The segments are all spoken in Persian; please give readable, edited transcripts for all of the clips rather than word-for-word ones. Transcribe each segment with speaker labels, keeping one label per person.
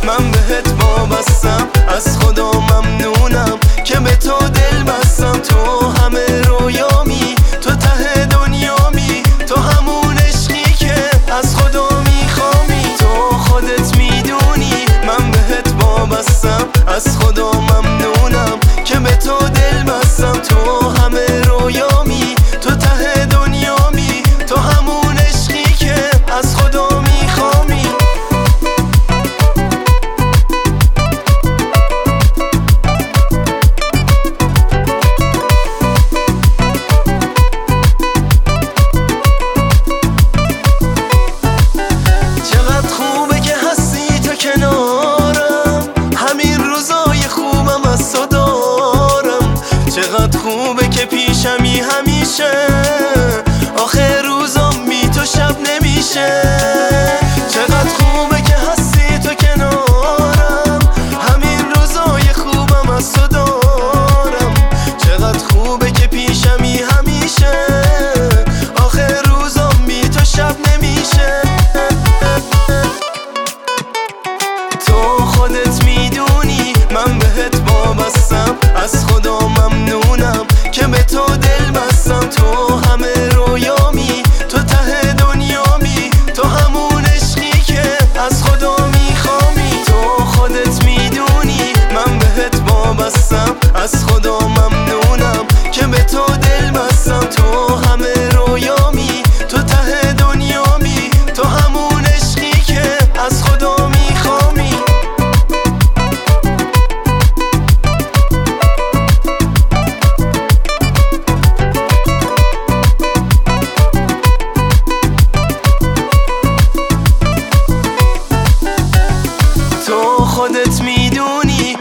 Speaker 1: من بهت وابستم، از خدا ممنونم که به تو دل بستم. تو همه رویامی، تو ته دنیامی، تو همون عشقی که از خدا میخوامی. تو خودت میدونی من بهت وابستم، از خدا ممنونم که به تو دل بستم. تو همه رویامی، تو ته دنیامی، تو همون عشقی که از خدا میخوامی. چقدر خوبه که هستی تو کنارم، همین روزای خوبم از تو دارم. چقدر خوبه که پیشمی همیشه، آخر روزام بی تو شب نمیشه. چقدر خوبه که هستی تو کنارم، همین روزای خوبم از تو دارم. چقدر خوبه که پیشمی همیشه، آخر روزام بی تو شب نمیشه. تو خودت میدونی من بهت وابستم، از خدا ممنونم که به تو دل بستم. تو همه رویامی، تو ته دنیامی، تو همون عشقی که از خدا میخوامی. تو خودت میدونی من بهت وابستم، از خدا ممنونم که به تو دل بستم. تو همه رویامی، تو ته دنیامی، تو همون عشقی که از خدا میخوامی. تو خودت میدونی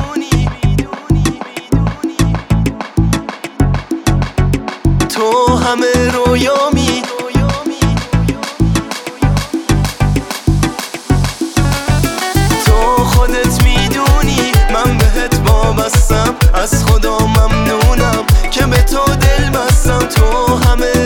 Speaker 1: تو همه رویامی، تو خودت میدونی من بهت وابستم، از خدا ممنونم که به تو دل بستم. تو همه